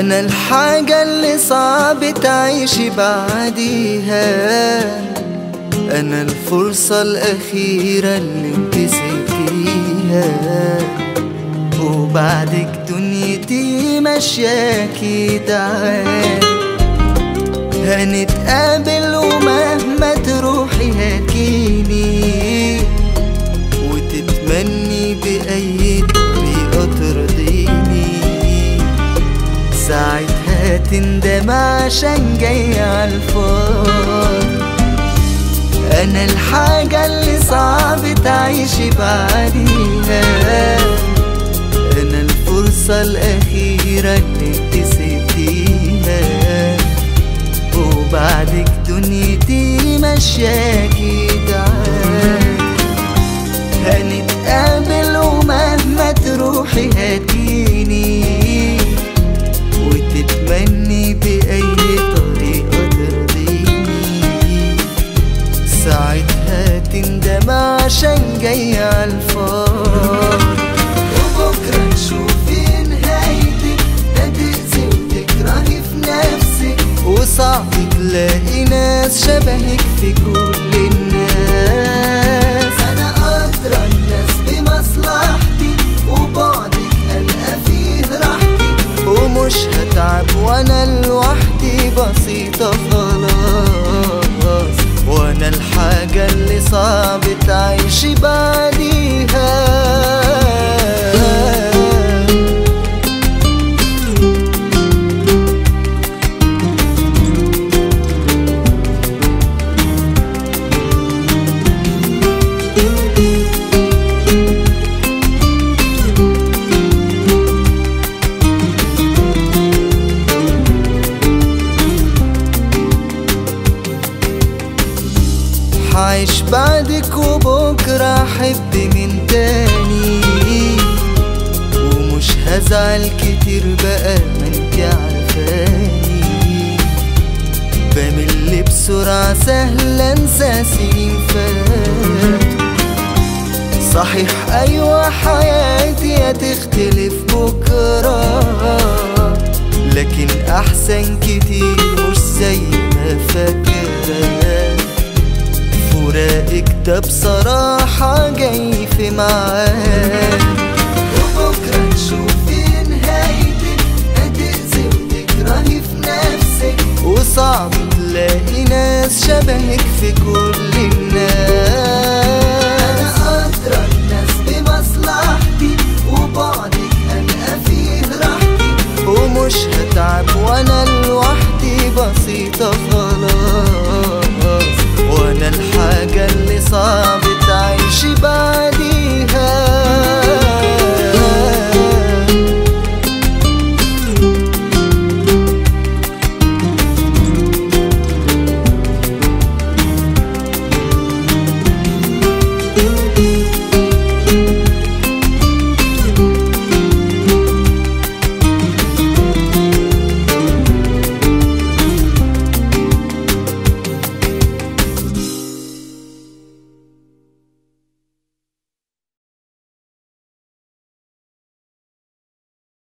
أنا الحاجة اللي صعب تعيشي بعديها، أنا الفرصة الأخيرة اللي انت سبتيها، وبعدك دنيتي ماشياكي. تعال هنتقابل ومهما تروحي هتجيني، وتتمني بأي طريقة ترضيني، ساعتها تندم عشان جاي عالفاضي. أنا الحاجة اللي صعب تعيشي بعديها، أنا الفرصة الأخيرة اللي انت سبتيها، وبعدك دنيتي ماشياكي. تعال هنتقابل ومهما تروحي هتجيني، وتتمني بأي طريقة ترضيني، ساعتها تندم عشان جاي عالفاضي. وبكرة نشوفي نهايتك، هتأذي وتكرهي في نفسك، وصعب تلاقي ناس شبهك في كل الناس. أنا أدرى الناس بمصلحتي، وبعدك ألقى فيه راحتي، ومش هتعب وأنا لوحدي بسيطة خلاص. وأنا الحاجة اللي صعب تعيشي بعديها. عايش بعدك وبكرة أحب من تاني، ومش هزعل كتير بقى ما انت عارفاني، بمل بسرعة سهل انسى سنين فاتوا. صحيح أيوة حياتي هتختلف بكرة، لكن أحسن كتير مش زي ما فاكرة. فراقك ده بصراحة جاي في معاك، وبكرة نشوفي نهايتك، هتأذي وتكرهي في نفسك، وصعب تلاقي ناس شبهك في كل الناس. أنا أدرى الناس بمصلحتي، وبعدك ألقى فيه راحتي، ومش هتعب وأنا